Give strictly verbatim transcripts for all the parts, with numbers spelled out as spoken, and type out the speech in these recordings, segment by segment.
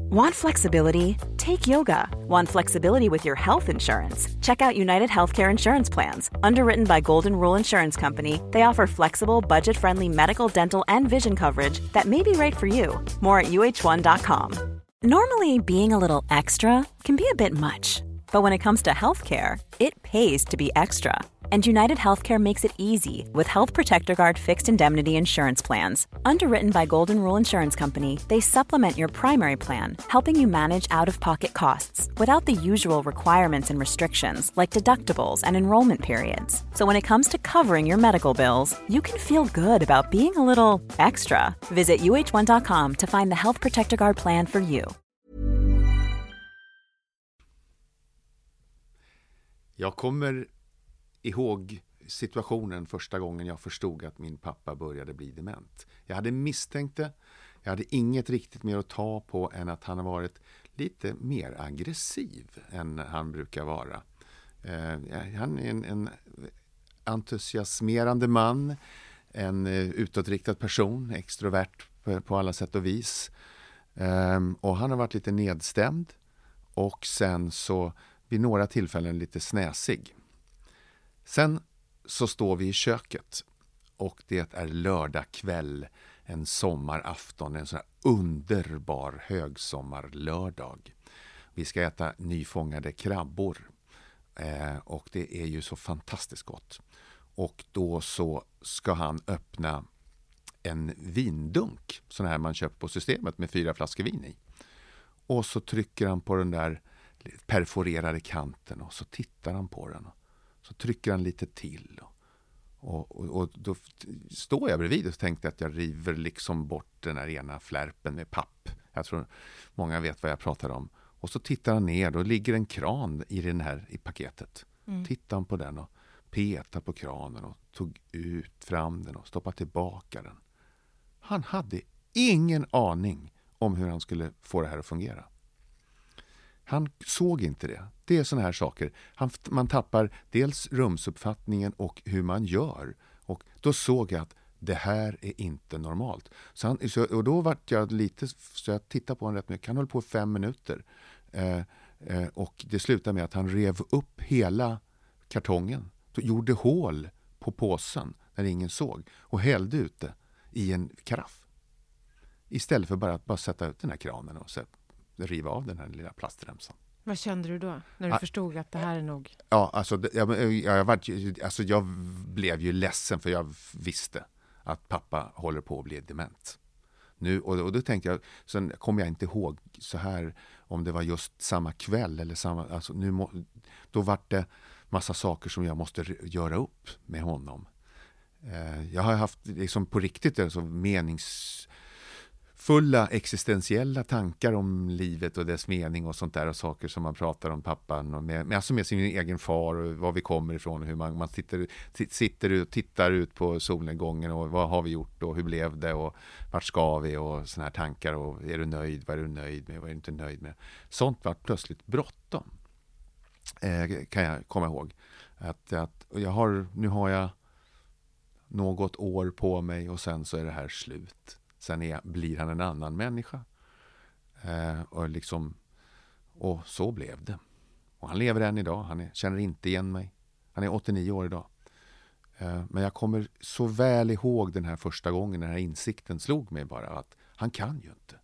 Want flexibility? Take yoga. Want flexibility with your health insurance? Check out United Healthcare Insurance Plans. Underwritten by Golden Rule Insurance Company, they offer flexible, budget-friendly medical, dental, and vision coverage that may be right for you. More at U H one dot com. Normally, being a little extra can be a bit much. But when it comes to healthcare, it pays to be extra. And United Healthcare makes it easy with Health Protector Guard fixed indemnity insurance plans. Underwritten by Golden Rule Insurance Company, they supplement your primary plan, helping you manage out-of-pocket costs without the usual requirements and restrictions like deductibles and enrollment periods. So when it comes to covering your medical bills, you can feel good about being a little extra. Visit U H one dot com to find the Health Protector Guard plan for you. Jag kommer ihåg situationen första gången jag förstod att min pappa började bli dement. Jag hade misstänkt det. Jag hade inget riktigt mer att ta på än att han har varit lite mer aggressiv än han brukar vara. Eh, han är en, en entusiasmerande man, en utåtriktad person, extrovert på, på alla sätt och vis. Eh, och han har varit lite nedstämd och sen så vid några tillfällen lite snäsig. Sen så står vi i köket och det är lördag kväll, en sommarafton, en sån här underbar högsommarlördag. Vi ska äta nyfångade krabbor eh, och det är ju så fantastiskt gott. Och då så ska han öppna en vindunk, sån här man köper på Systemet med fyra flaskor vin i. Och så trycker han på den där perforerade kanten och så tittar han på den. Så trycker han lite till. Och, och, och då står jag bredvid och tänkte att jag river liksom bort den här ena flärpen med papp. Jag tror många vet vad jag pratar om. Och så tittar han ner, då ligger en kran i den här i paketet. Mm. Tittar han på den och petar på kranen och tog ut fram den och stoppade tillbaka den. Han hade ingen aning om hur han skulle få det här att fungera. Han såg inte det. Det är såna här saker. Han, man tappar dels rumsuppfattningen och hur man gör. Och då såg jag att det här är inte normalt. Så han, så, och då var jag lite, så jag tittade på honom rätt mycket. Han höll på fem minuter. Eh, eh, och det slutade med att han rev upp hela kartongen. Då gjorde hål på påsen när ingen såg. Och hällde ut det i en karaff. Istället för bara att bara sätta ut den här kranen och sätta. Riva av den här lilla plastremsan. Vad kände du då när du ah, förstod att det här är nog? Ja, alltså jag, jag, var, alltså jag blev ju ledsen för jag visste att pappa håller på att bli dement. Nu, och, och då tänkte jag, sen kommer jag inte ihåg så här om det var just samma kväll eller samma, alltså nu må, då var det massa saker som jag måste göra upp med honom. Eh, jag har haft liksom på riktigt alltså menings fulla existentiella tankar om livet och dess mening och sånt där och saker som man pratar om pappan och med, alltså med sin egen far och var vi kommer ifrån och hur man, man sitter, sitter och tittar ut på solnedgången och vad har vi gjort och hur blev det och vart ska vi och såna här tankar och är du nöjd, vad är du nöjd med, vad är du inte nöjd med. Sånt var plötsligt bråttom eh, kan jag komma ihåg att, att och jag har, nu har jag något år på mig och sen så är det här slut. Sen är, blir han en annan människa. Eh, och, liksom, och så blev det. Och han lever än idag. Han är, känner inte igen mig. Han är åttionio år idag. Eh, men jag kommer så väl ihåg den här första gången. Den här insikten slog mig bara att han kan ju inte.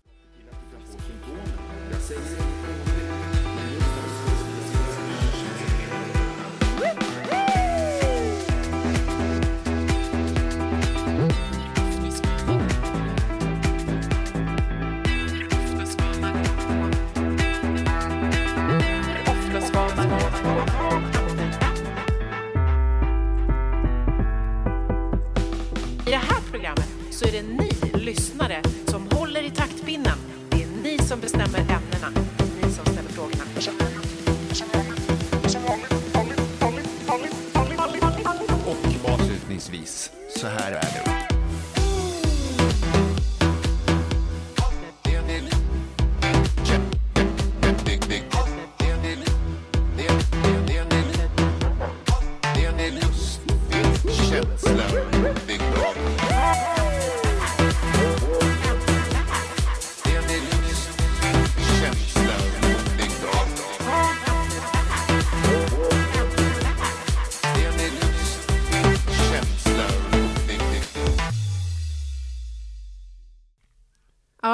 I det här programmet så är det ni lyssnare som håller i taktpinnen. Det är ni som bestämmer ämnena. Det är ni som ställer frågorna. Och avslutningsvis, så här är det.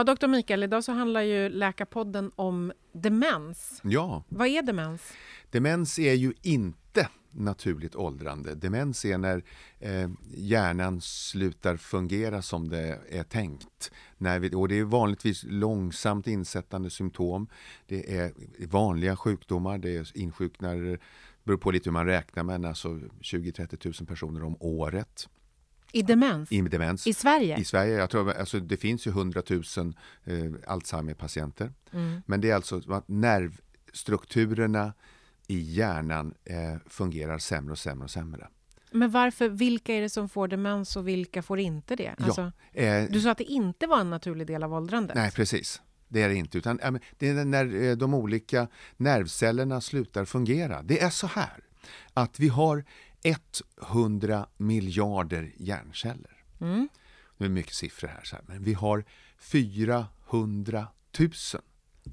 Ja, doktor Mikael, idag så handlar ju Läkarpodden om demens. Ja. Vad är demens? Demens är ju inte naturligt åldrande. Demens är när eh, hjärnan slutar fungera som det är tänkt. När vi, och det är vanligtvis långsamt insättande symptom. Det är vanliga sjukdomar. Det är insjuknar, beror på lite hur man räknar, men alltså tjugo till trettio tusen personer om året. I demens? I demens. I Sverige? I Sverige. Jag tror, alltså, det finns ju hundratusen eh, Alzheimer-patienter. Mm. Men det är alltså att nervstrukturerna i hjärnan eh, fungerar sämre och sämre och sämre. Men varför, vilka är det som får demens och vilka får inte det? Alltså, ja, eh, du sa att det inte var en naturlig del av åldrandet. Nej, precis. Det är det inte. Utan, äh, det är när eh, de olika nervcellerna slutar fungera. Det är så här att vi har hundra miljarder hjärnceller. Mm. Nu är det mycket siffror här, så här, men vi har fyrahundratusen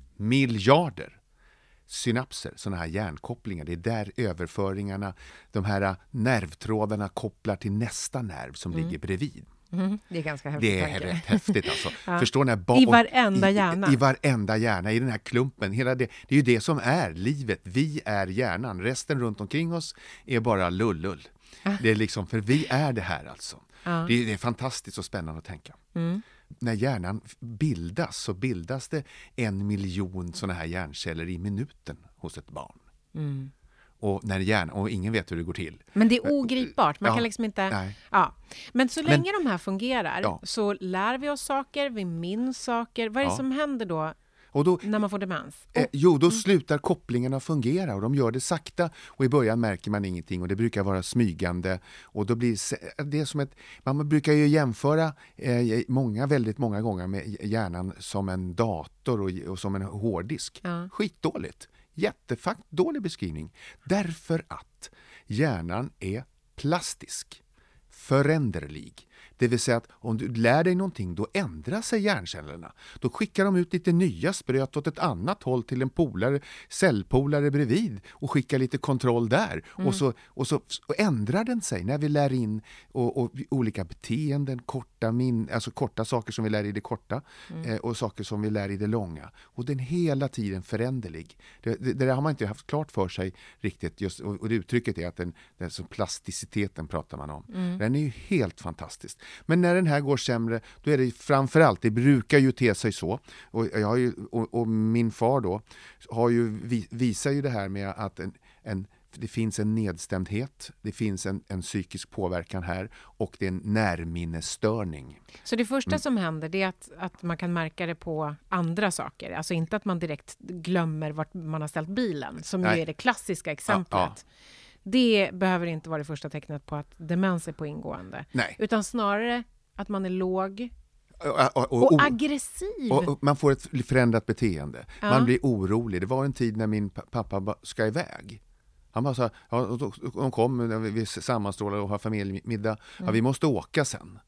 miljarder synapser, sådana här hjärnkopplingar. Det är där överföringarna, de här nervtrådarna kopplar till nästa nerv som mm. ligger bredvid. Mm. Det är ganska häftigt. Det är rätt häftigt alltså. Ja. Förstår när ba- I varenda hjärna. I, I varenda hjärna, i den här klumpen. Hela det, det är ju det som är livet. Vi är hjärnan. Resten runt omkring oss är bara lullull. Ah. Det är liksom, för vi är det här alltså. Ah. Det, det är fantastiskt och spännande att tänka. Mm. När hjärnan bildas så bildas det en miljon sådana här hjärnceller i minuten hos ett barn. Mm. Och, när hjärn, och ingen vet hur det går till. Men det är ogripbart. Man ja, kan liksom inte... Nej. Ja. Men så länge Men, de här fungerar ja. så lär vi oss saker, vi minns saker. Vad är det ja. som händer då? Och då, när man får demens? Eh, jo, då slutar kopplingarna fungera och de gör det sakta och i början märker man ingenting och det brukar vara smygande och då blir det som ett, man brukar ju jämföra eh, många, väldigt många gånger med hjärnan som en dator och, och som en hårddisk. Ja. Skitdåligt. Jättefakt dålig beskrivning. Därför att hjärnan är plastisk, föränderlig. Det vill säga att om du lär dig någonting, då ändrar sig hjärncellerna. Då skickar de ut lite nya spröt åt ett annat håll till en polare, cellpolare bredvid och skickar lite kontroll där. Mm. Och, så, och så och ändrar den sig när vi lär in och, och olika beteenden, korta, min, alltså korta saker som vi lär i det korta mm. eh, och saker som vi lär i det långa. Och den hela tiden föränderlig. Det, det, det där har man inte haft klart för sig riktigt. Just, och, och det uttrycket är att den, den så plasticiteten pratar man om. Mm. Den är ju helt fantastisk. Men när den här går sämre, då är det framförallt, det brukar ju te sig så. Och, jag har ju, och, och min far då har ju, visar ju det här med att en, en, det finns en nedstämdhet, det finns en, en psykisk påverkan här och det är en närminnesstörning. Så det första mm. som händer det är att, att man kan märka det på andra saker. Alltså inte att man direkt glömmer vart man har ställt bilen, som ju är det klassiska exemplet. Ja, ja. Det behöver inte vara det första tecknet på att demens är på ingående. Nej. Utan snarare att man är låg och, och, och, och aggressiv. Och, och man får ett förändrat beteende. Ja. Man blir orolig. Det var en tid när min pappa ska iväg. Han bara sa, ja, de kom, vi sammanstrålar och har familjemiddag. Ja, mm. vi måste åka sen.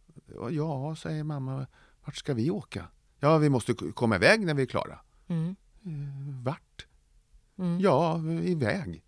Ja, säger mamma, vart ska vi åka? Ja, vi måste komma iväg när vi är klara. Mm. Vart? Mm. Ja, iväg.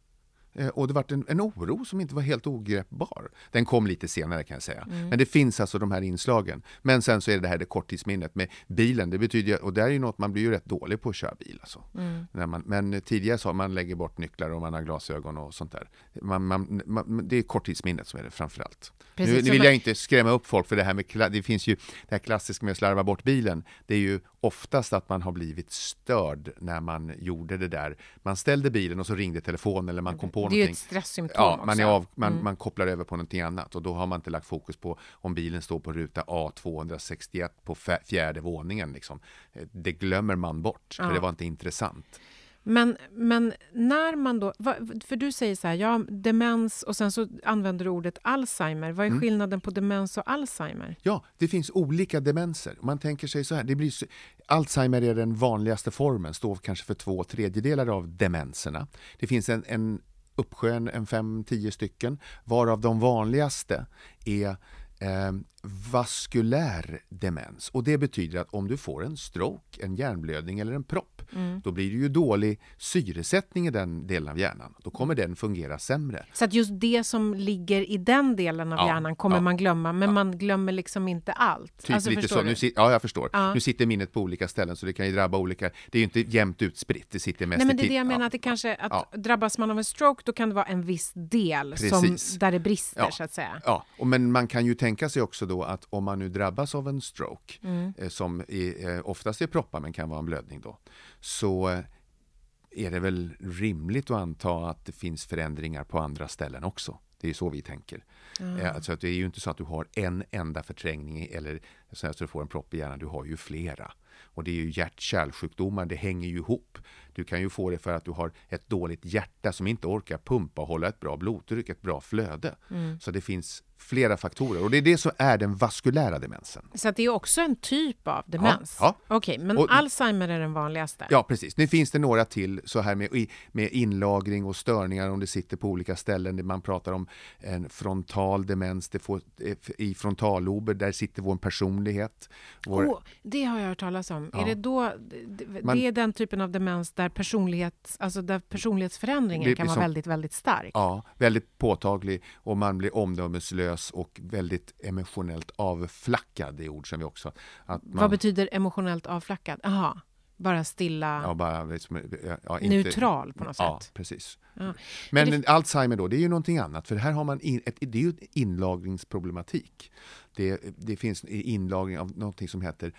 Och det var en, en oro som inte var helt ogreppbar. Den kom lite senare kan jag säga. Mm. Men det finns alltså de här inslagen. Men sen så är det här det korttidsminnet med bilen. Det betyder, och det är ju något, man blir ju rätt dålig på att köra bil. Alltså. Mm. När man, men tidigare så man lägger bort nycklar och man har glasögon och sånt där. Man, man, man, det är korttidsminnet som är det framförallt. Precis, nu, nu vill jag inte skrämma upp folk för det här med, det finns ju det här klassiska med att slarva bort bilen. Det är ju oftast att man har blivit störd när man gjorde det där. Man ställde bilen och så ringde telefonen eller man kom på det någonting. är ju ett stresssymptom ja, man, är av, man, mm. man kopplar över på någonting annat och då har man inte lagt fokus på om bilen står på ruta A tvåhundrasextioett på fjärde våningen. Liksom. Det glömmer man bort, ja. För det var inte intressant. Men, men när man då, för du säger så här, ja, demens och sen så använder du ordet Alzheimer. Vad är mm. skillnaden på demens och Alzheimer? Ja, det finns olika demenser. Man tänker sig så här, det blir, Alzheimer är den vanligaste formen, står kanske för två tredjedelar av demenserna. Det finns en, en uppsjö, en fem, tio stycken, varav de vanligaste är eh, vaskulär demens. Och det betyder att om du får en stroke, en hjärnblödning eller en propp, mm. då blir det ju dålig syresättning i den delen av hjärnan. Då kommer den fungera sämre. Så att just det som ligger i den delen av ja, hjärnan kommer ja, man glömma, men ja. man glömmer liksom inte allt. Typ alltså, lite så. Nu si- ja, jag förstår. Ja. Nu sitter minnet på olika ställen så det kan ju drabba olika. Det är ju inte jämnt utspritt. Det sitter mest Nej, men det är i det jag menar, ja. att det kanske att ja. drabbas man av en stroke, då kan det vara en viss del som, där det brister ja. så att säga. Ja, och men man kan ju tänka sig också då att om man nu drabbas av en stroke, mm. eh, som är, eh, oftast är proppar men kan vara en blödning då, så eh, är det väl rimligt att anta att det finns förändringar på andra ställen också. Det är ju så vi tänker. Mm. Eh, alltså att det är ju inte så att du har en enda förträngning eller så att du får en propp i hjärnan, du har ju flera. Och det är ju hjärt-kärlsjukdomar, det hänger ju ihop. Du kan ju få det för att du har ett dåligt hjärta som inte orkar pumpa och hålla ett bra blodtryck, ett bra flöde. Mm. Så det finns flera faktorer. Och det är det som är den vaskulära demensen. Så att det är också en typ av demens? Ja. ja. Okej, men och, Alzheimer är den vanligaste? Ja, precis. Nu finns det några till så här med, med inlagring och störningar om det sitter på olika ställen. Man pratar om en frontal demens. Det får, i frontallober, där sitter vår personlighet. Vår... Oh, det har jag hört talas om. Ja. Är det då, det, Man, det är den typen av demens där, personlighet, alltså där personlighetsförändringen det, kan vara som, väldigt, väldigt stark? Ja, väldigt påtaglig och man blir omdömeslös och väldigt emotionellt avflackad, det ord som vi också... Att man, vad betyder emotionellt avflackad? Aha, bara stilla... Ja, bara... Liksom, ja, inte, neutral på något sätt. Ja, precis. Ja. Men det, Alzheimer då, det är ju någonting annat. För här har man in, ett, det är ju inlagringsproblematik. Det, det finns inlagring av någonting som heter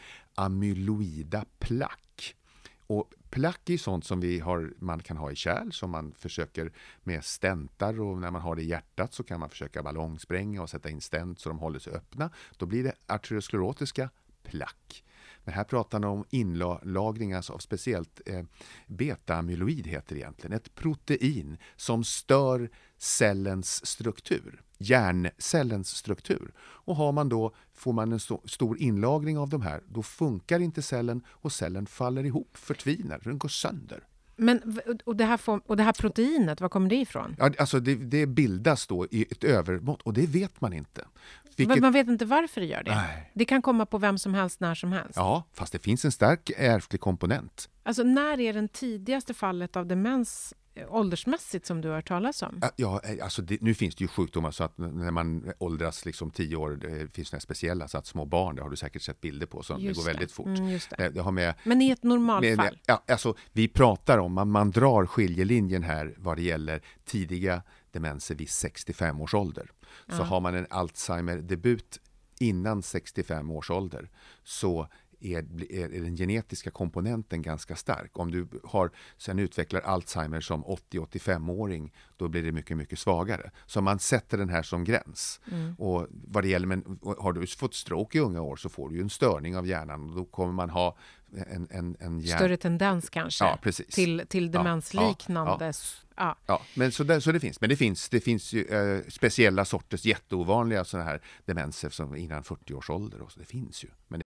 amyloida plack. Och plack är sånt som vi har, man kan ha i kärl som man försöker med stentar, och när man har det i hjärtat så kan man försöka ballongsprängja och sätta in stent så de håller sig öppna. Då blir det arteriosklerotiska plack. Men här pratar man om inlagring alltså av speciellt eh, beta-amyloid heter det egentligen. Ett protein som stör cellens struktur, hjärncellens struktur. Och har man då, får man en st- stor inlagring av de här, då funkar inte cellen och cellen faller ihop, förtvinar, den går sönder. Men, och, det här får, och det här proteinet, var kommer det ifrån? Ja, alltså det, det bildas då i ett övermått och det vet man inte. Vilket... Man vet inte varför det gör det. Nej. Det kan komma på vem som helst, när som helst. Ja, fast det finns en stark ärftlig komponent. Alltså när är den tidigaste fallet av demens åldersmässigt som du har talat om? Ja, alltså det, nu finns det ju sjukdomar så att när man åldras liksom tio år, det finns några speciella, så att små barn, det har du säkert sett bilder på, så det går väldigt fort. Mm, just det. Det, det har med, men i ett normalfall? Med, ja, alltså vi pratar om, man, man drar skiljelinjen här vad det gäller tidiga demenser vid sextiofem års ålder. Så ja. Har man en Alzheimer-debut innan sextiofem års ålder så Är, är den genetiska komponenten ganska stark. Om du har, sen utvecklar Alzheimer som åttio-åttiofem-åring, då blir det mycket, mycket svagare. Så man sätter den här som gräns. Mm. Och vad det gäller, men har du fått stroke i unga år så får du ju en störning av hjärnan och då kommer man ha en, en, en hjärn... större tendens kanske ja, precis. till, till demensliknande. Ja, ja, ja. Ja, men så, där, så det finns. Men det finns, det finns ju eh, speciella sorters jätteovanliga sådana här demenser som innan fyrtio års ålder. Och så det finns ju. Men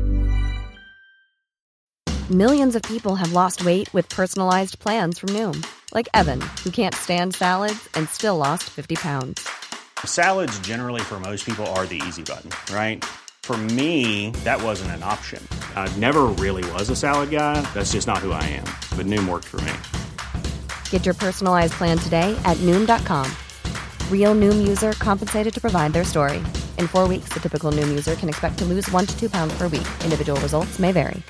Millions of people have lost weight with personalized plans from Noom. Like Evan, who can't stand salads and still lost fifty pounds. Salads generally for most people are the easy button, right? For me, that wasn't an option. I never really was a salad guy. That's just not who I am. But Noom worked for me. Get your personalized plan today at Noom dot com. Real Noom user compensated to provide their story. In four weeks, the typical Noom user can expect to lose one to two pounds per week. Individual results may vary.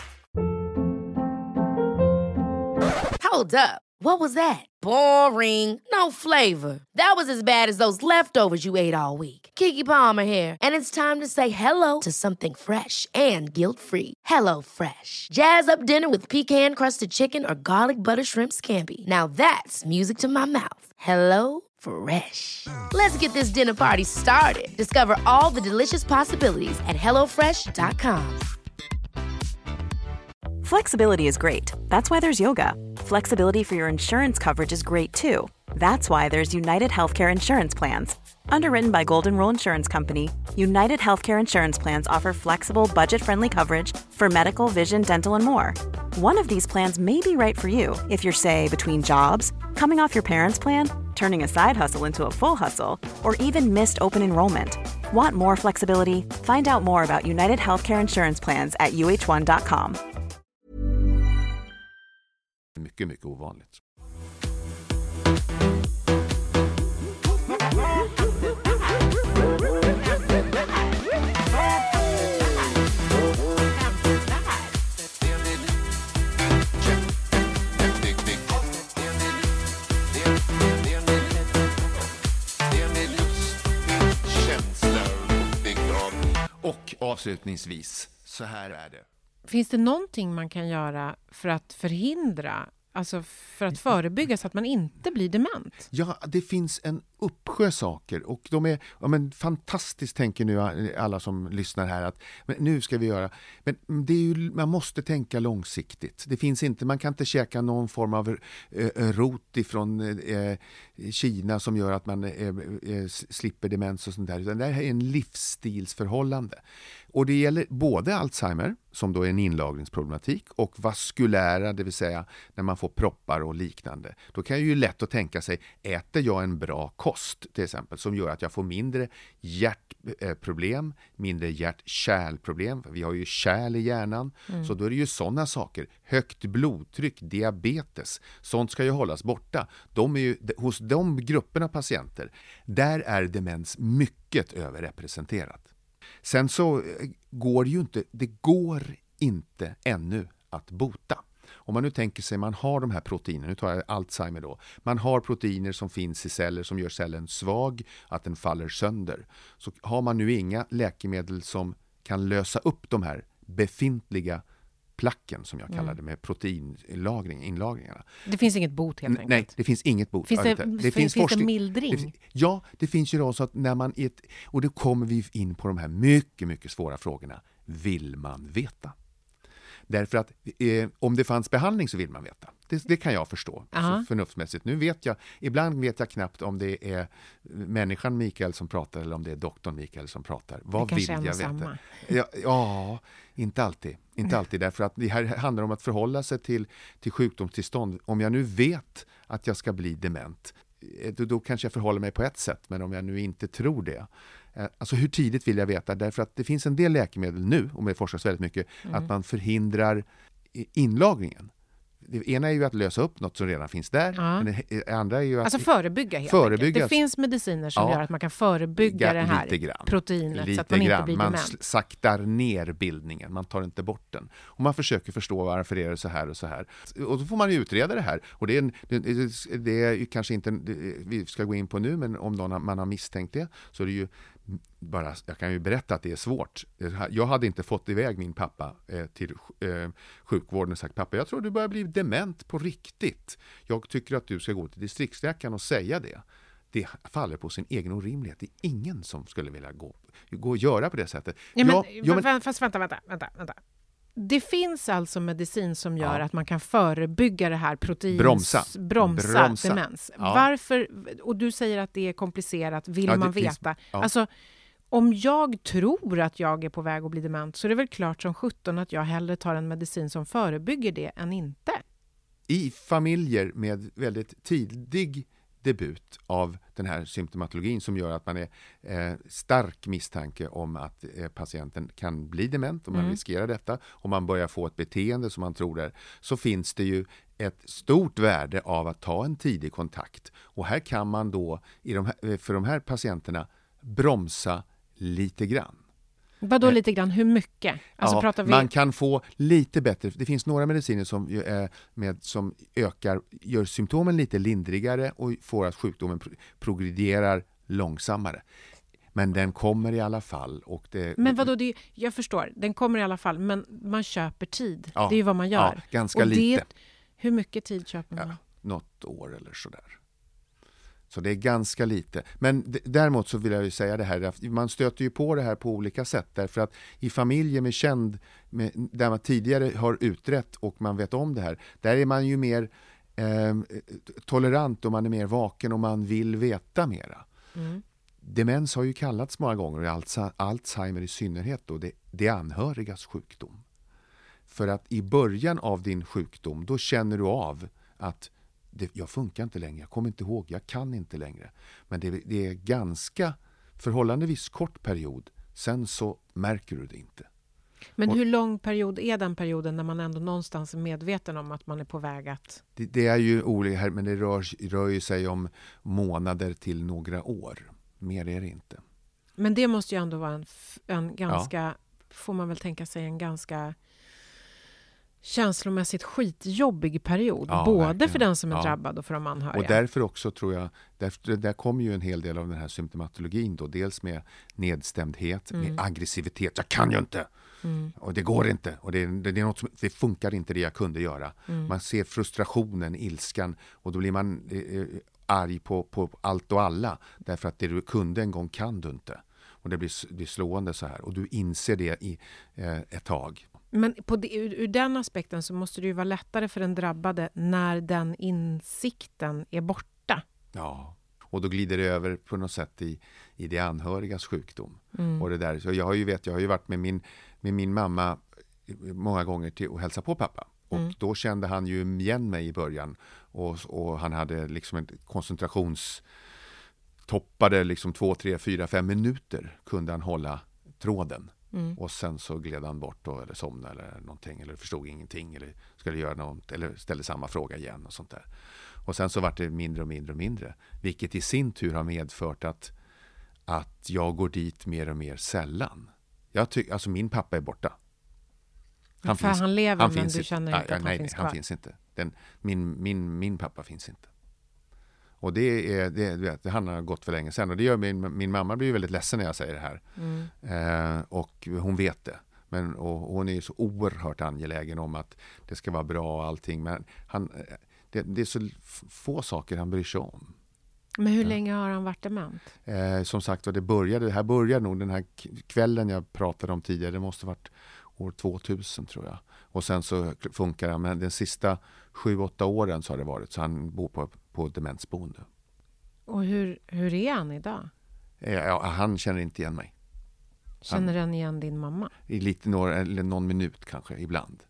Hold up. What was that? Boring. No flavor. That was as bad as those leftovers you ate all week. Keke Palmer here, and it's time to say hello to something fresh and guilt-free. Hello Fresh. Jazz up dinner with pecan-crusted chicken or garlic butter shrimp scampi. Now that's music to my mouth. Hello Fresh. Let's get this dinner party started. Discover all the delicious possibilities at hello fresh dot com. Flexibility is great. That's why there's yoga. Flexibility for your insurance coverage is great too. That's why there's United Healthcare Insurance Plans. Underwritten by Golden Rule Insurance Company, United Healthcare Insurance Plans offer flexible, budget-friendly coverage for medical, vision, dental, and more. One of these plans may be right for you if you're, say, between jobs, coming off your parents' plan, turning a side hustle into a full hustle, or even missed open enrollment. Want more flexibility? Find out more about United Healthcare Insurance Plans at u h one dot com. Mycket, mycket ovanligt. Och avslutningsvis, så här är det. Finns det någonting man kan göra för att förhindra, alltså för att förebygga så att man inte blir dement? Ja, det finns en uppsjö saker och de är ja, men fantastiskt, tänker nu alla som lyssnar här att men nu ska vi göra, men det är ju, man måste tänka långsiktigt. Det finns inte, man kan inte käka någon form av eh, rot ifrån eh, Kina som gör att man eh, eh, slipper demens och sånt där, utan det här är en livsstilsförhållande. Och det gäller både Alzheimer, som då är en inlagringsproblematik, och vaskulära, det vill säga när man får proppar och liknande. Då kan jag ju lätt att tänka sig, äter jag en bra kost till exempel som gör att jag får mindre hjärtproblem, mindre hjärt-kärlproblem, vi har ju kärl i hjärnan, mm. så då är det ju sådana saker. Högt blodtryck, diabetes, sånt ska ju hållas borta. De är ju, hos de grupperna patienter, där är demens mycket överrepresenterat. Sen så går det ju inte, det går inte ännu att bota. Om man nu tänker sig, man har de här proteinerna, nu tar jag Alzheimer då, man har proteiner som finns i celler som gör cellen svag, att den faller sönder. Så har man nu inga läkemedel som kan lösa upp de här befintliga placken, som jag kallar mm. det, med proteinlagring, inlagringarna. Det finns inget bot helt enkelt? Nej, det finns inget bot. Finns det, det, finns, finns, finns forskning, det mildring? Det, ja, det finns ju då så att när man är ett, och då kommer vi in på de här mycket, mycket svåra frågorna. Vill man veta? Därför att eh, om det fanns behandling så vill man veta. Det, det kan jag förstå så förnuftsmässigt. Nu vet jag, ibland vet jag knappt om det är människan Mikael som pratar eller om det är doktorn Mikael som pratar. Vad vill jag veta? Ja, ja, inte alltid. Inte alltid, därför att det här handlar om att förhålla sig till, till sjukdomstillstånd. Om jag nu vet att jag ska bli dement, då, då kanske jag förhåller mig på ett sätt. Men om jag nu inte tror det, alltså hur tidigt vill jag veta? Därför att det finns en del läkemedel nu, och det forskas väldigt mycket, mm. att man förhindrar inlagringen. Det ena är ju att lösa upp något som redan finns där. Ja. Men det andra är ju att... Alltså förebygga helt förebygga. enkelt. Det finns mediciner som ja. gör att man kan förebygga det här grann. proteinet lite så att man grann. inte blir man dement. Man saktar ner bildningen. Man tar inte bort den. Och man försöker förstå varför det är så här och så här. Och då får man ju utreda det här. Och det är, en, det, det är ju kanske inte det, vi ska gå in på nu, men om någon, man har misstänkt det så är det ju bara, jag kan ju berätta att det är svårt. Jag hade inte fått iväg min pappa eh, till eh, sjukvården och sagt, pappa, jag tror du börjar bli dement på riktigt. Jag tycker att du ska gå till distriktsläkaren och säga det. Det faller på sin egen orimlighet. Det är ingen som skulle vilja gå, gå och göra på det sättet. Ja, men, ja, ja, men, fast vänta, vänta, vänta, vänta. Det finns alltså medicin som gör ja. att man kan förebygga det här proteins... Bromsa. Bromsa, Bromsa. demens. Ja. Varför, och du säger att det är komplicerat, vill ja, man finns, veta. Ja. Alltså, om jag tror att jag är på väg att bli dement så är det väl klart som sjutton att jag hellre tar en medicin som förebygger det än inte. I familjer med väldigt tidig debut av den här symptomatologin som gör att man är eh, stark misstanke om att eh, patienten kan bli dement, om man mm. riskerar detta, och man börjar få ett beteende som man tror är, så finns det ju ett stort värde av att ta en tidig kontakt. Och här kan man då i de här, för de här patienterna bromsa lite grann. Vadå eh, lite grann? Hur mycket? Alltså ja, pratar vi... Man kan få lite bättre. Det finns några mediciner som, eh, med, som ökar, gör symptomen lite lindrigare och får att sjukdomen pro- progrederar långsammare. Men den kommer i alla fall. Och det, men vadå, det, jag förstår. Den kommer i alla fall, men man köper tid. Ja, det är ju vad man gör. Ja, ganska och lite. Det, hur mycket tid köper man? Ja, något år eller sådär. Så det är ganska lite. Men d- däremot så vill jag ju säga det här. Man stöter ju på det här på olika sätt. Därför att i familjer med känd, med, där man tidigare har utrett och man vet om det här. Där är man ju mer eh, tolerant och man är mer vaken och man vill veta mera. Mm. Demens har ju kallats många gånger, Alzheimer i synnerhet då, det, det är anhörigas sjukdom. För att i början av din sjukdom, då känner du av att det, jag funkar inte längre, jag kommer inte ihåg, jag kan inte längre. Men det, det är ganska förhållandevis kort period. Sen så märker du det inte. Men och, hur lång period är den perioden när man ändå någonstans är medveten om att man är på väg att... Det, det är ju olika här, men det rör, rör ju sig om månader till några år. Mer är det inte. Men det måste ju ändå vara en, en ganska, ja. får man väl tänka sig, en ganska känslomässigt skitjobbig period. Ja, både verkligen. För den som är ja. drabbad och för de anhöriga. Och därför också tror jag, därför, där kommer ju en hel del av den här symptomatologin då. Dels med nedstämdhet, mm. med aggressivitet. Jag kan ju inte! Mm. Och det går inte. Och det, det, det, är något som, det funkar inte det jag kunde göra. Mm. Man ser frustrationen, ilskan och då blir man eh, arg på, på allt och alla. Därför att det du kunde en gång kan du inte. Och det blir, blir slående så här. Och du inser det i eh, ett tag. Men på det, ur, ur den aspekten så måste det ju vara lättare för den drabbade när den insikten är borta. Ja, och då glider det över på något sätt i, i det anhörigas sjukdom. Mm. Och det där. Så jag har ju, vet, jag har ju varit med min, med min mamma många gånger till att hälsa på pappa. Och mm. då kände han ju igen mig i början. Och, och han hade liksom en koncentrations... toppade liksom två, tre, fyra, fem minuter kunde han hålla tråden. Mm. Och sen så gled han bort då, eller somnade eller någonting, eller förstod ingenting, eller skulle göra något, eller ställde samma fråga igen och sånt där. Och sen så var det mindre och mindre och mindre. Vilket i sin tur har medfört att, att jag går dit mer och mer sällan. Jag tycker, alltså min pappa är borta. Han För finns, han lever han men du känner inte nej, att han nej, finns nej, kvar? Han finns inte. Den, min, min, min pappa finns inte. Och det, är, det, det har gått för länge sedan. Och det gör min, min mamma blir ju väldigt ledsen när jag säger det här. Mm. Eh, och hon vet det. Men, och, och hon är ju så oerhört angelägen om att det ska vara bra och allting. Men han, det, det är så få saker han bryr sig om. Men hur ja. länge har han varit dement? Eh, som sagt, det började, det här började nog den här kvällen jag pratade om tidigare. Det måste ha varit år tvåtusen tror jag. Och sen så funkar han. Men den sista sju, åtta åren så har det varit. Så han bor på på demensboende. Och hur, hur är han idag? Ja, han känner inte igen mig. Känner han igen din mamma? I lite några, eller någon minut kanske, ibland.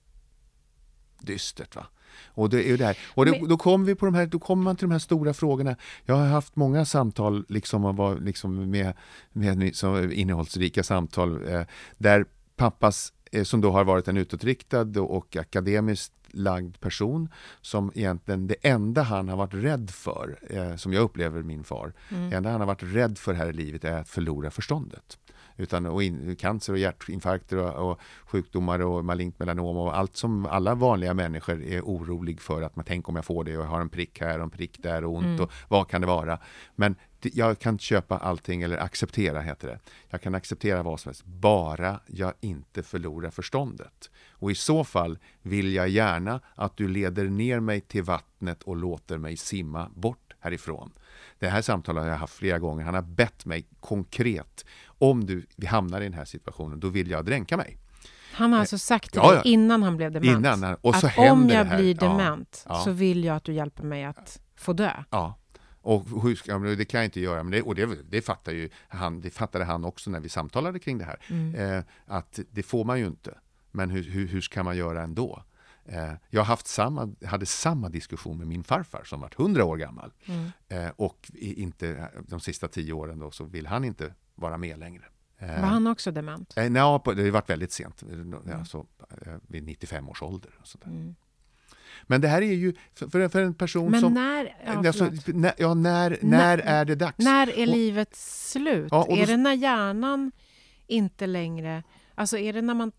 Dystert va? Och det är ju det här. Och då, Men... då kommer vi på de här, då kommer man till de här stora frågorna. Jag har haft många samtal liksom, och var, liksom med, med så innehållsrika samtal eh, där pappas, eh, som då har varit en utåtriktad och akademiskt lagd person som egentligen det enda han har varit rädd för, eh, som jag upplever min far, mm. det enda han har varit rädd för här i livet är att förlora förståndet. Utan och in, cancer och hjärtinfarkter och, och sjukdomar och malignt melanom och allt som alla vanliga människor är orolig för att man tänker om jag får det och jag har en prick här och en prick där och ont mm. och vad kan det vara. Men det, jag kan köpa allting eller acceptera heter det. Jag kan acceptera vad som helst, bara jag inte förlorar förståndet. Och i så fall vill jag gärna att du leder ner mig till vattnet och låter mig simma bort härifrån. Det här samtalet har jag haft flera gånger. Han har bett mig konkret, om du vi hamnar i den här situationen, då vill jag dränka mig. Han har alltså sagt till ja, dig ja. innan han blev dement innan, och så att om jag det blir dement ja, ja. så vill jag att du hjälper mig att få dö. Ja. Och hur ska, det kan jag inte göra, men det, och det, det, fattar ju han, det fattade han också när vi samtalade kring det här. Mm. Eh, att det får man ju inte. Men hur, hur, hur ska man göra ändå? Eh, jag har haft samma, hade samma diskussion med min farfar som var hundra år gammal. Mm. Eh, och inte, de sista tio åren då, så vill han inte vara med längre. Eh, var han också dement? Eh, nej, det har varit väldigt sent. Mm. Alltså, eh, vid nittiofem års ålder. Och sådär. Mm. Men det här är ju för, för en person Men som... när, ja, alltså, när, ja, när, när, när är det dags? När är och, livet slut? Ja, är då, det när hjärnan inte längre... Alltså är det när man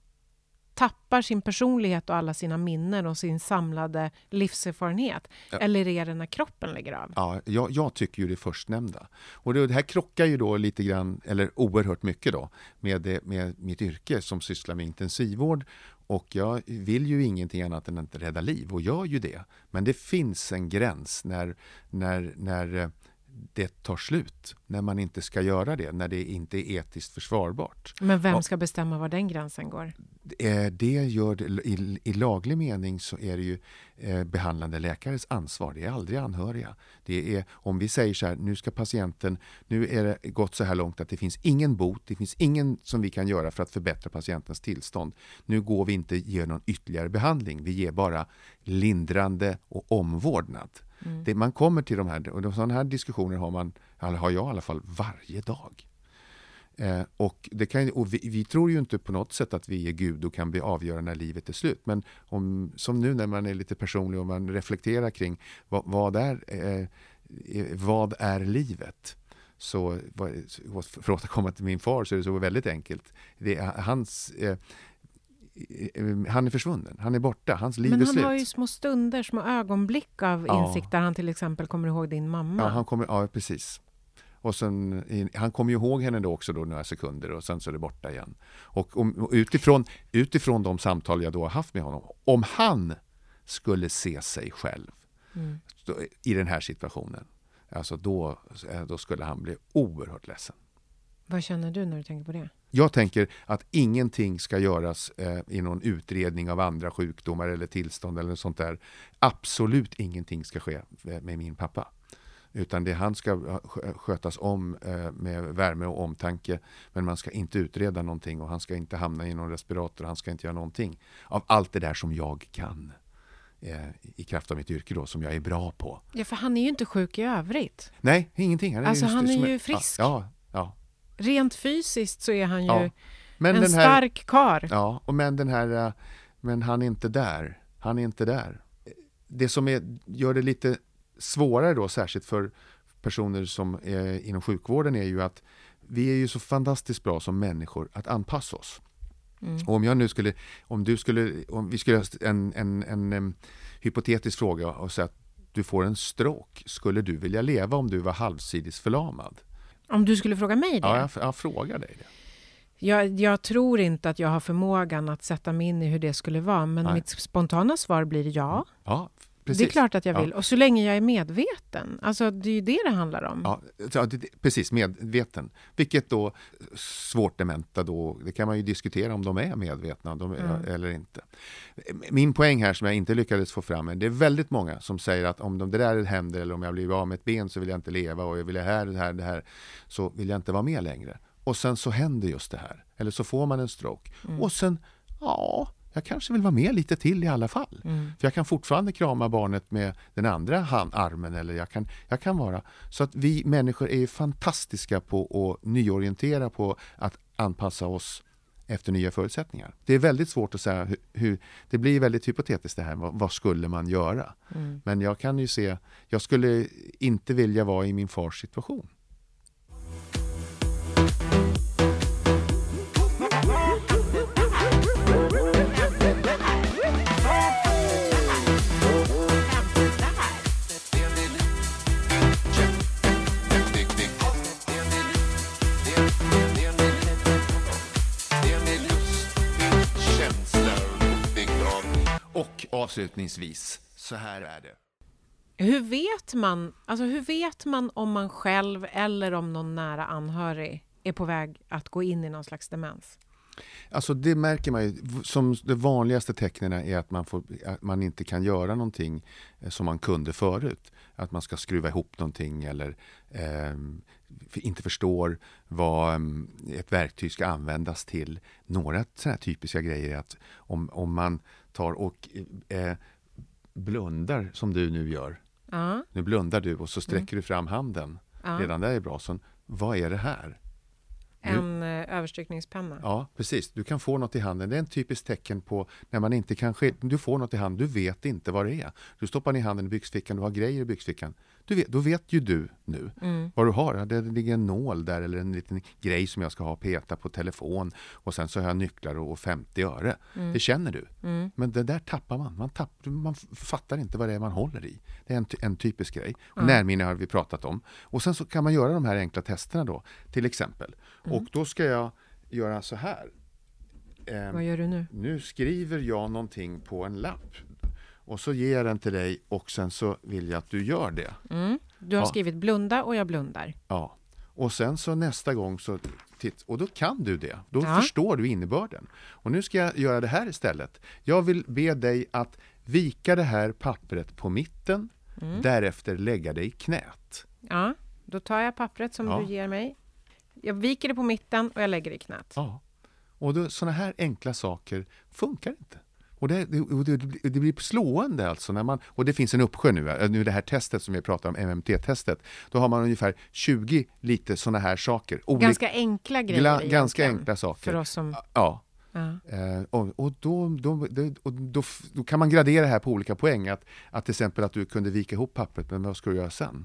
tappar sin personlighet och alla sina minnen och sin samlade livserfarenhet? Ja. Eller är det när kroppen lägger av? Ja, jag, jag tycker ju det förstnämnda. Och det, det här krockar ju då lite grann, eller oerhört mycket då, med, det, med mitt yrke som sysslar med intensivvård. Och jag vill ju ingenting annat än att rädda liv och gör ju det. Men det finns en gräns när, när, när det tar slut. När man inte ska göra det. När det inte är etiskt försvarbart. Men vem ska bestämma var den gränsen går? Det gör det, i, i laglig mening så är det ju eh, behandlande läkares ansvar. Det är aldrig anhöriga. Det är, om vi säger så här, nu ska patienten, nu är det gått så här långt att det finns ingen bot, det finns ingen som vi kan göra för att förbättra patientens tillstånd. Nu går vi inte ge någon ytterligare behandling. Vi ger bara lindrande och omvårdnad. Mm. Det, man kommer till de här, och de, sådana här diskussioner har man, har jag i alla fall varje dag. Eh, och det kan, och vi, vi tror ju inte på något sätt att vi är Gud och kan bli avgöra när livet är slut. Men om, som nu när man är lite personlig och man reflekterar kring vad, vad, är, eh, vad är livet? Så för att återkomma till min far så är det så väldigt enkelt. Det är hans... Eh, han är försvunnen, han är borta, hans liv är slut. Men han har ju små stunder, små ögonblick av ja. insikt där han till exempel kommer ihåg din mamma. Ja, han kommer, ja precis. Och sen, han kommer ju ihåg henne då också då några sekunder och sen så är det borta igen. Och, och utifrån, utifrån de samtal jag då har haft med honom, om han skulle se sig själv mm. då, i den här situationen, alltså då, då skulle han bli oerhört ledsen. Vad känner du när du tänker på det? Jag tänker att ingenting ska göras eh, i någon utredning av andra sjukdomar eller tillstånd eller sånt där. Absolut ingenting ska ske med min pappa. Utan det han ska skötas om eh, med värme och omtanke. Men man ska inte utreda någonting och han ska inte hamna i någon respirator. Han ska inte göra någonting av allt det där som jag kan. Eh, I kraft av mitt yrke då, som jag är bra på. Ja, för han är ju inte sjuk i övrigt. Nej, ingenting. Han är alltså just, han är är, ju frisk. Ja, ja. Rent fysiskt så är han ju ja. Men en den här, stark kar. Ja, och men den här, men han är inte där. Han är inte där. Det som är, gör det lite svårare då, särskilt för personer som är inom sjukvården, är ju att vi är ju så fantastiskt bra som människor att anpassa oss. Mm. Och om jag nu skulle, om du skulle, om vi skulle en, en, en, en hypotetisk fråga och säga att du får en stroke, skulle du vilja leva om du var halvsidigt förlamad? Om du skulle fråga mig det? Ja, jag, jag frågar dig det. Jag, jag tror inte att jag har förmågan att sätta mig in i hur det skulle vara. Men Nej. mitt spontana svar blir ja. Ja, precis. Det är klart att jag vill. Ja. Och så länge jag är medveten. Alltså det är ju det det handlar om. Ja, precis. Medveten. Vilket då svårt dementa då. Det kan man ju diskutera om de är medvetna de är, mm. eller inte. Min poäng här som jag inte lyckades få fram är, det är väldigt många som säger att om det där händer eller om jag blir av med ett ben så vill jag inte leva och jag vill det här, det här, det här, så vill jag inte vara med längre. Och sen så händer just det här. Eller så får man en stroke. Mm. Och sen, ja, jag kanske vill vara med lite till i alla fall. Mm. För jag kan fortfarande krama barnet med den andra hand, armen. Eller jag kan, jag kan vara. Så att vi människor är ju fantastiska på att nyorientera, på att anpassa oss efter nya förutsättningar. Det är väldigt svårt att säga hur, hur det blir väldigt hypotetiskt det här. Vad, vad skulle man göra? Mm. Men jag kan ju se, jag skulle inte vilja vara i min fars situation. Och avslutningsvis, så här är det. Hur vet man, alltså hur vet man om man själv eller om någon nära anhörig är på väg att gå in i någon slags demens? Alltså det märker man ju, som de vanligaste tecknen är att man, får, att man inte kan göra någonting som man kunde förut. Att man ska skruva ihop någonting eller eh, inte förstår vad ett verktyg ska användas till. Några sådana typiska grejer är att om, om man tar och eh, blundar som du nu gör. Uh. Nu blundar du och så sträcker mm. du fram handen. Uh. Redan där är bra. Så, vad är det här? En eh, överstrykningspenna. Ja, precis. Du kan få något i handen. Det är en typisk tecken på när man inte kan ske. Du får något i handen, du vet inte vad det är. Du stoppar ner handen i byxfickan, du har grejer i byxfickan. Du vet, då vet ju du nu mm. vad du har. Det ligger en nål där eller en liten grej som jag ska ha peta på telefon. Och sen så har jag nycklar och femtio öre. Mm. Det känner du. Mm. Men det där tappar man. Man, tapp, man fattar inte vad det är man håller i. Det är en, en typisk grej. Mm. Närminne har vi pratat om. Och sen så kan man göra de här enkla testerna då. Till exempel. Mm. Och då ska jag göra så här. Eh, Vad gör du nu? Nu skriver jag någonting på en lapp. Och så ger jag den till dig och sen så vill jag att du gör det. Mm. Du har ja. skrivit blunda och jag blundar. Ja. Och sen så nästa gång så titt, och då kan du det. Då ja. förstår du innebörden. Och nu ska jag göra det här istället. Jag vill be dig att vika det här pappret på mitten. Mm. Därefter lägga det i knät. Ja, då tar jag pappret som ja. du ger mig. Jag viker det på mitten och jag lägger det i knät. Ja. Och då, såna här enkla saker funkar inte. Och det, det, det blir slående alltså när man, och det finns en uppsjö nu, nu det här testet som vi pratar om, M M T-testet, då har man ungefär tjugo lite sådana här saker. Olika, ganska enkla grejer. Gla, ganska enkla saker. För oss som... Ja. Ja. Eh, och och, då, då, då, och då, då kan man gradera här på olika poäng. Att, att till exempel att du kunde vika ihop pappret, men vad ska du göra sen?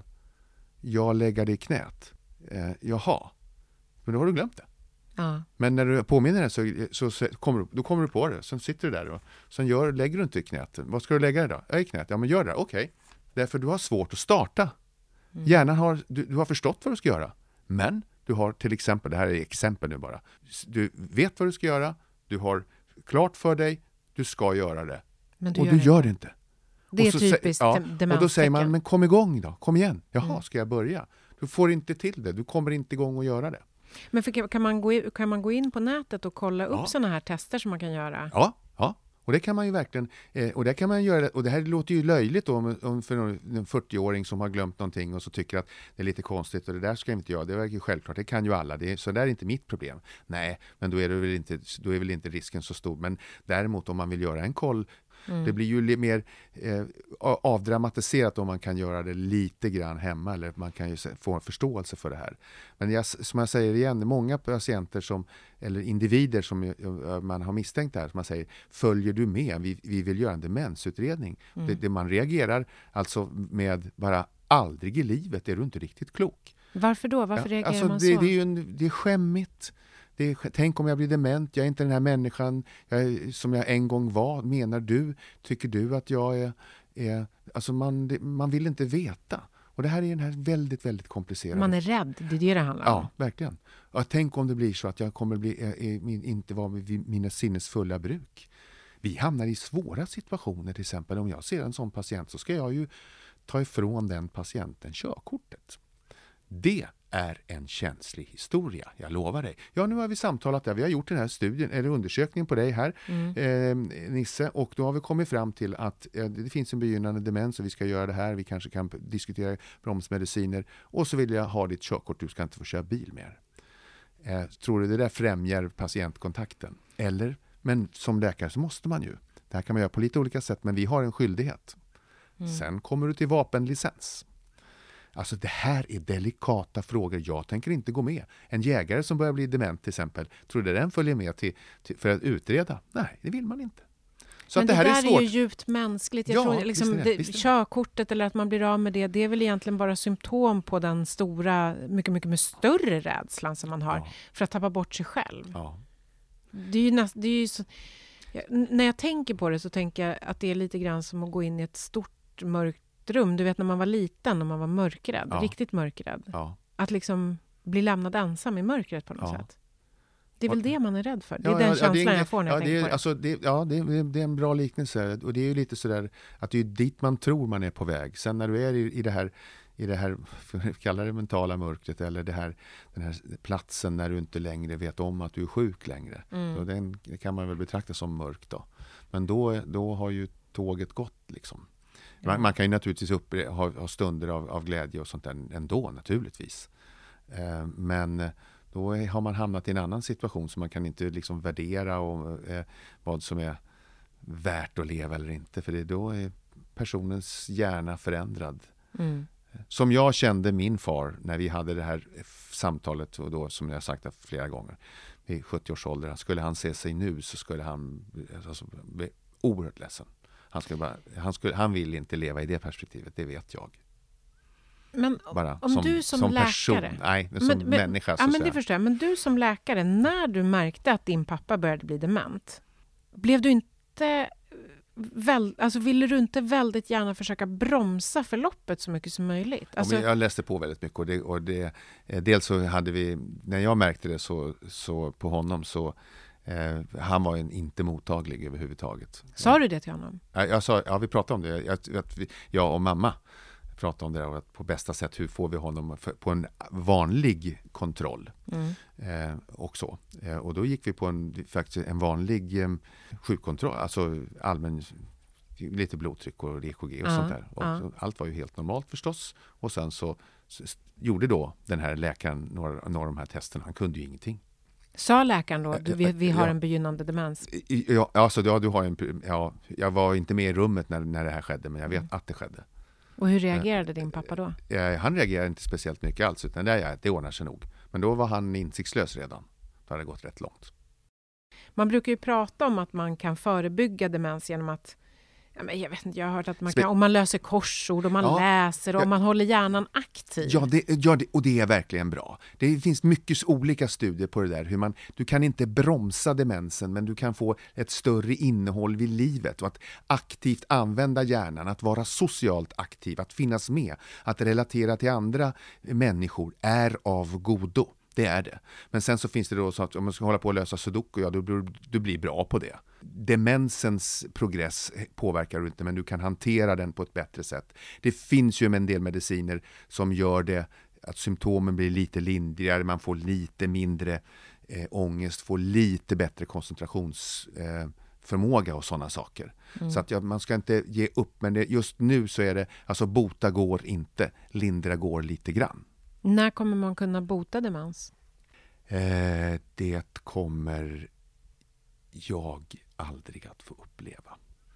Jag lägger det i knät. Eh, jaha, men då har du glömt det. Ja. Men när du påminner dig så, så, så kommer du, då kommer du på det. Sen sitter du där och sen gör, lägger du inte i knät. Vad ska du lägga det då? Ja, i knät. Ja, men gör det. Okej. Okay. Därför du har svårt att starta. Mm. Hjärnan har, du, du har förstått vad du ska göra. Men du har till exempel, det här är exempel nu bara. Du vet vad du ska göra. Du har klart för dig. Du ska göra det. Men du och gör du det. gör det inte. Det är och typiskt ja, och då säger man, men kom igång då. Kom igen. Jaha, mm. ska jag börja? Du får inte till det. Du kommer inte igång och göra det. Men för, kan, man gå in, kan man gå in på nätet och kolla upp ja. sådana här tester som man kan göra? Ja, ja. Och det kan man ju verkligen, eh, och det kan man göra, och det här låter ju löjligt då om, om för en fyrtio-åring som har glömt någonting och så tycker att det är lite konstigt och det där ska jag inte göra. Det är ju självklart, det kan ju alla, det är, så där är inte mitt problem. Nej, men då är det väl inte, då är väl inte risken så stor. Men däremot om man vill göra en koll, mm. det blir ju mer eh, avdramatiserat om man kan göra det lite grann hemma, eller man kan ju få en förståelse för det här. Men jag, som jag säger igen, många patienter som, eller individer som man har misstänkt det här, som man säger, följer du med? Vi, vi vill göra en demensutredning. Mm. Det, det man reagerar alltså med bara aldrig i livet är du inte riktigt klok. Varför då? Varför ja, reagerar alltså man det, så? Det är ju en, det är skämmigt. Det är, tänk om jag blir dement, jag är inte den här människan jag, som jag en gång var. Menar du, tycker du att jag är... är alltså man, det, man vill inte veta. Och det här är den här väldigt, väldigt komplicerade... Man är rädd, det är det det handlar om. Ja, verkligen. Och tänk om det blir så att jag kommer bli, är, är, inte vara vid mina sinnesfulla bruk. Vi hamnar i svåra situationer, till exempel om jag ser en sån patient så ska jag ju ta ifrån den patienten körkortet. Det är en känslig historia, jag lovar dig. Ja, nu har vi samtalat där. Vi har gjort den här studien, eller undersökningen på dig här, mm. eh, Nisse. Och då har vi kommit fram till att eh, det finns en begynnande demens och vi ska göra det här. Vi kanske kan diskutera bromsmediciner. Och så vill jag ha ditt körkort, du ska inte få köra bil mer. Eh, tror du det där främjar patientkontakten? Eller? Men som läkare så måste man ju. Det här kan man göra på lite olika sätt, men vi har en skyldighet. Mm. Sen kommer du till vapenlicens. Alltså det här är delikata frågor. Jag tänker inte gå med. En jägare som börjar bli dement till exempel, tror du den följer med till, till, för att utreda? Nej, det vill man inte. Så men att det, det här där är, svårt. är ju djupt mänskligt. Jag ja, tror liksom det, det, körkortet eller att man blir av med det, det är väl egentligen bara symptom på den stora, mycket, mycket med större rädslan som man har ja. för att tappa bort sig själv. Ja. Det är ju näst, det är ju så, ja, när jag tänker på det så tänker jag att det är lite grann som att gå in i ett stort mörkt rum. Du vet när man var liten och man var mörkrädd, ja. riktigt mörkrädd. Ja. Att liksom bli lämnad ensam i mörkret på något ja. sätt. Det är väl det man är rädd för. Det är ja, den ja, känslan det är en, jag får när jag ja, tänker det är, på det. Alltså, det. Ja, det är, det är en bra liknelse. Och det är ju lite sådär att det är dit man tror man är på väg. Sen när du är i, i det här i det här, kallar det mentala mörkret eller det här, den här platsen när du inte längre vet om att du är sjuk längre. Mm. Så den kan man väl betrakta som mörk då. Men då, då har ju tåget gått liksom. Ja. Man, man kan ju naturligtvis upp, ha, ha stunder av, av glädje och sånt där ändå naturligtvis. Eh, men då är, har man hamnat i en annan situation så man kan inte liksom värdera och, eh, vad som är värt att leva eller inte. För det, då är personens hjärna förändrad. Mm. Som jag kände min far när vi hade det här samtalet och då, som jag sagt flera gånger, vid sjuttio års ålder, skulle han se sig nu så skulle han alltså, bli oerhört ledsen. Han, skulle bara, han, skulle, han vill inte leva i det perspektivet, det vet jag. Men bara om som, du som, som läkare... Person, nej, som men, människa. Ja, men det förstår jag. Men du som läkare, när du märkte att din pappa började bli dement, blev du inte... Väl, alltså ville du inte väldigt gärna försöka bromsa förloppet så mycket som möjligt? Alltså... Ja, jag läste på väldigt mycket och, det, och det, dels så hade vi, när jag märkte det så, så på honom så eh, han var en, inte mottaglig överhuvudtaget. Sa du det till honom? Ja, jag sa, ja vi pratade om det. Jag, att vi, jag och mamma pratade om det och att på bästa sätt hur får vi honom för, på en vanlig kontroll mm. eh, och så. Eh, och då gick vi på en, faktiskt en vanlig eh, sjukkontroll, alltså allmän lite blodtryck och E K G och ja, sånt där. Och ja. så, allt var ju helt normalt förstås. Och sen så, så gjorde då den här läkaren några, några av de här testerna. Han kunde ju ingenting. Sa läkaren då, du, vi, vi har ja. en begynnande demens? Ja, alltså, ja, du har en, ja, jag var inte med i rummet när, när det här skedde, men jag vet mm. att det skedde. Och hur reagerade din pappa då? Ja, han reagerade inte speciellt mycket alls, utan det, det ordnar sig nog. Men då var han insiktslös redan. Det hade gått rätt långt. Man brukar ju prata om att man kan förebygga demens genom att, ja, men jag vet inte, jag har hört att man kan, om man löser korsord, om man ja, läser, och om man håller hjärnan aktiv. Ja, det, ja det, och det är verkligen bra. Det finns mycket olika studier på det där. Hur man, du kan inte bromsa demensen, men du kan få ett större innehåll vid livet. Och att aktivt använda hjärnan, att vara socialt aktiv, att finnas med, att relatera till andra människor är av godo. Det är det. Men sen så finns det då så att om man ska hålla på att lösa sudoku, ja, då blir du blir bra på det. Demensens progress påverkar du inte, men du kan hantera den på ett bättre sätt. Det finns ju en del mediciner som gör det att symptomen blir lite lindrigare, man får lite mindre eh, ångest, får lite bättre koncentrationsförmåga eh, och sådana saker. Mm. Så att ja, man ska inte ge upp, men det, just nu så är det, alltså bota går inte, lindra går lite grann. När kommer man kunna bota demens? Eh, det kommer jag aldrig att få uppleva.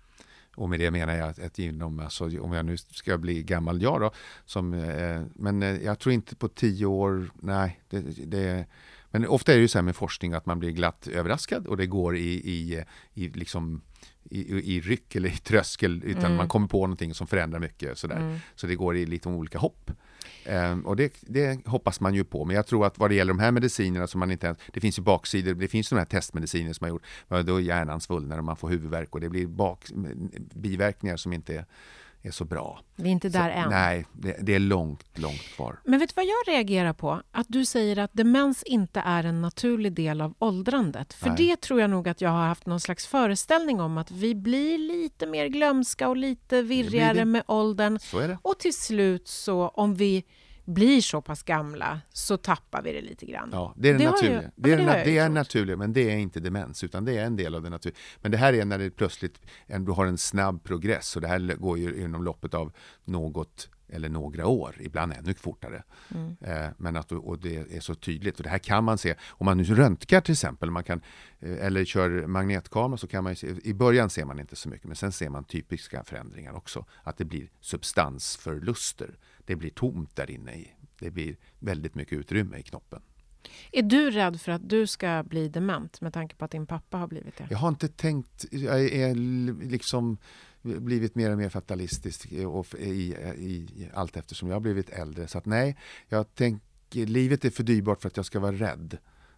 Och med det menar jag att, att inom, alltså, om jag nu ska bli gammal jag då, som, eh, men eh, jag tror inte på tio år, nej, det, det, men ofta är det ju så här med forskning att man blir glatt överraskad och det går i, i, i liksom i, i ryck eller i tröskel, utan mm. man kommer på någonting som förändrar mycket sådär. Mm. Så det går i lite olika hopp. Um, och det, det hoppas man ju på, men jag tror att vad det gäller de här medicinerna som man inte ens, det finns ju baksidor, det finns de här testmediciner som har gjort, då är hjärnan svullnar och man får huvudvärk och det blir bak, biverkningar som inte är, är så bra. Det är inte där så, än. Nej, det, det är långt, långt kvar. Men vet du vad jag reagerar på? Att du säger att demens inte är en naturlig del av åldrandet. För nej. Det tror jag nog att jag har haft någon slags föreställning om att vi blir lite mer glömska och lite virrigare det det. med åldern. Så är det. Och till slut så, om vi blir så pass gamla, så tappar vi det lite grann. Ja, det är det, det naturliga. Jag, det är, det na- det är naturligt, men det är inte demens, utan det är en del av det naturliga. Men det här är när det plötsligt ändå har en snabb progress, och det här går ju inom loppet av något eller några år, ibland ännu fortare. Mm. Eh, men att, och det är så tydligt, och det här kan man se, om man nu röntgar till exempel, man kan, eh, eller kör magnetkamera, så kan man se, i början ser man inte så mycket, men sen ser man typiska förändringar också, att det blir substansförluster. Det blir tomt där inne i. Det blir väldigt mycket utrymme i knoppen. Är du rädd för att du ska bli dement med tanke på att din pappa har blivit det? Jag har inte tänkt, jag är liksom blivit mer och mer fatalistisk och i, i, i allt eftersom jag har blivit äldre. Så att nej, jag tänker, livet är för dyrbart för att jag ska vara rädd.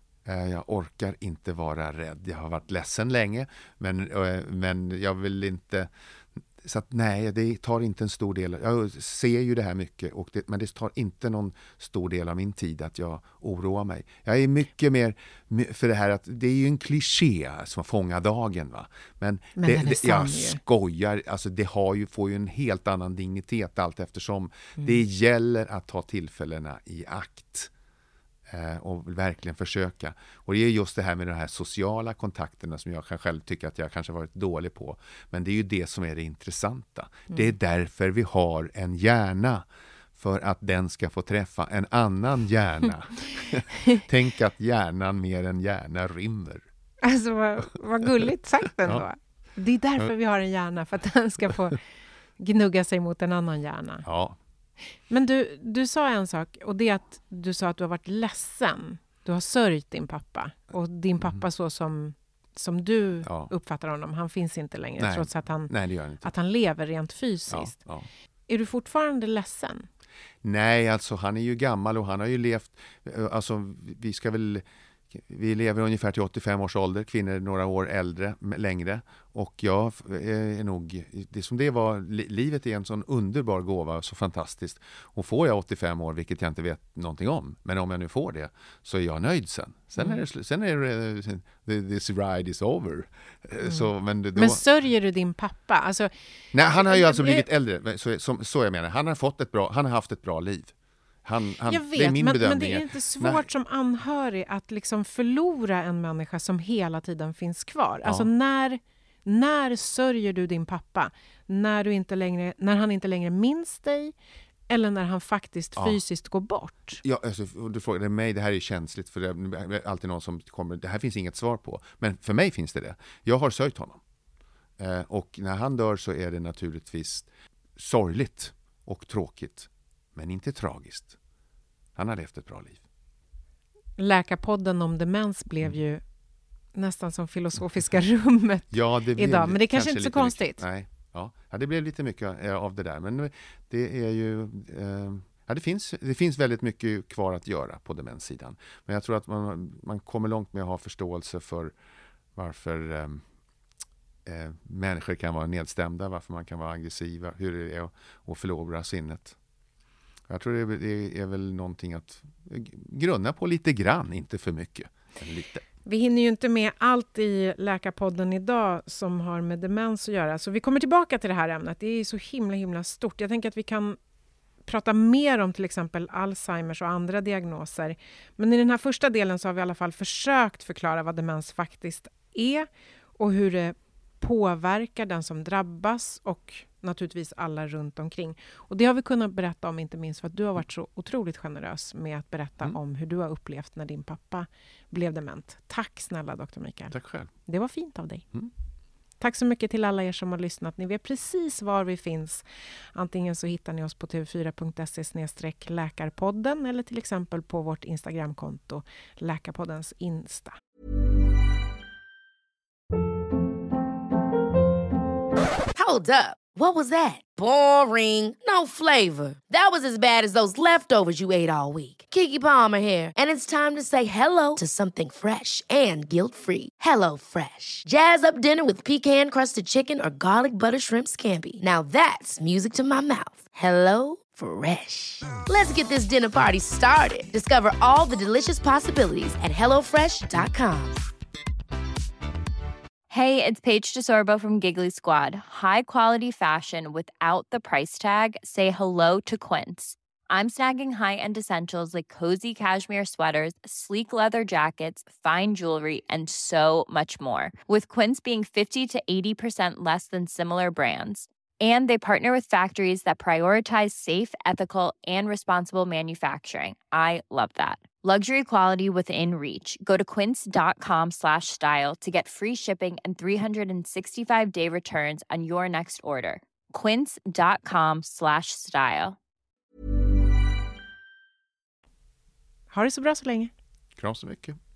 Jag orkar inte vara rädd. Jag har varit ledsen länge, men, men jag vill inte... Så att nej, det tar inte en stor del. Jag ser ju det här mycket, och det, men det tar inte någon stor del av min tid att jag oroar mig. Jag är mycket mer för det här att det är ju en kliché som fångar dagen, va. Men, men det, det, jag skojar, alltså det har ju, får ju en helt annan dignitet allt eftersom. Mm. Det gäller att ta tillfällena i akt. Och verkligen försöka. Och det är just det här med de här sociala kontakterna som jag själv tycker att jag kanske varit dålig på. Men det är ju det som är det intressanta. Mm. Det är därför vi har en hjärna. För att den ska få träffa en annan hjärna. Tänk att hjärnan mer än hjärna rymmer. Alltså vad, vad gulligt sagt ändå. Ja. Det är därför vi har en hjärna. För att den ska få gnugga sig mot en annan hjärna. Ja. Men du, du sa en sak, och det är att du sa att du har varit ledsen. Du har sörjt din pappa. Och din pappa mm. så som, som du ja. uppfattar honom, han finns inte längre. Nej. Trots att han, Nej, det gör han inte. att han lever rent fysiskt. Ja, ja. Är du fortfarande ledsen? Nej, alltså han är ju gammal och han har ju levt, alltså vi ska väl, vi lever ungefär till åttiofem års ålder, kvinnor några år äldre, längre, och jag är nog, det som det var, livet är en sån underbar gåva, så fantastiskt, och får jag åttiofem år, vilket jag inte vet någonting om, men om jag nu får det, så är jag nöjd sen. Sen är det, sen är det this ride is over. Mm. Så, men, då, men sörjer du din pappa? Alltså, nej, han har ju alltså blivit äldre, så, så, så jag menar, han har fått ett bra, han har haft ett bra liv. Han, han, jag vet, det är min men, bedömning. men det är inte svårt Nej. som anhörig att liksom förlora en människa som hela tiden finns kvar. Ja. Alltså när, när sörjer du din pappa? När, du inte längre, när han inte längre minns dig? eller när han faktiskt ja. fysiskt går bort? Ja, alltså, du frågade mig, det här är känsligt för det är alltid någon som kommer, det här finns inget svar på. Men för mig finns det det. Jag har sörjt honom. Eh, och när han dör så är det naturligtvis sorgligt och tråkigt, men inte tragiskt. Han har levt ett bra liv. Läkarpodden om demens blev mm. ju nästan som filosofiska rummet ja, det blev idag. Men det är kanske, kanske inte så konstigt. Mycket, nej, ja. ja, det blev lite mycket av det där. Men det är ju... Eh, ja, det finns, det finns väldigt mycket kvar att göra på demenssidan. Men jag tror att man, man kommer långt med att ha förståelse för varför eh, eh, människor kan vara nedstämda, varför man kan vara aggressiva, hur det är att, att förlora sinnet. Jag tror det är, det är väl någonting att grunna på lite grann, inte för mycket. Lite. Vi hinner ju inte med allt i Läkarpodden idag som har med demens att göra. Så vi kommer tillbaka till det här ämnet. Det är så himla himla stort. Jag tänker att vi kan prata mer om till exempel Alzheimers och andra diagnoser. Men i den här första delen så har vi i alla fall försökt förklara vad demens faktiskt är och hur det påverkar den som drabbas och naturligtvis alla runt omkring. Och det har vi kunnat berätta om, inte minst för att du har varit så otroligt generös med att berätta mm. om hur du har upplevt när din pappa blev dement. Tack snälla doktor Mikael. Tack själv. Det var fint av dig. Mm. Tack så mycket till alla er som har lyssnat. Ni vet precis var vi finns. Antingen så hittar ni oss på t v fyra punkt se snedstreck läkarpodden eller till exempel på vårt Instagramkonto Läkarpoddens Insta. Hold up. What was that? Boring. No flavor. That was as bad as those leftovers you ate all week. Keke Palmer here, and it's time to say hello to something fresh and guilt-free. Hello Fresh. Jazz up dinner with pecan-crusted chicken or garlic butter shrimp scampi. Now that's music to my mouth. Hello Fresh. Let's get this dinner party started. Discover all the delicious possibilities at hello fresh dot com. Hey, it's Paige DeSorbo from Giggly Squad. High quality fashion without the price tag. Say hello to Quince. I'm snagging high-end essentials like cozy cashmere sweaters, sleek leather jackets, fine jewelry, and so much more. With Quince being fifty to eighty percent less than similar brands. And they partner with factories that prioritize safe, ethical, and responsible manufacturing. I love that. Luxury quality within reach. Go to quince.com slash style to get free shipping and three sixty-five day returns on your next order. Quince.com slash style. Ha det så bra så länge. Kram så mycket.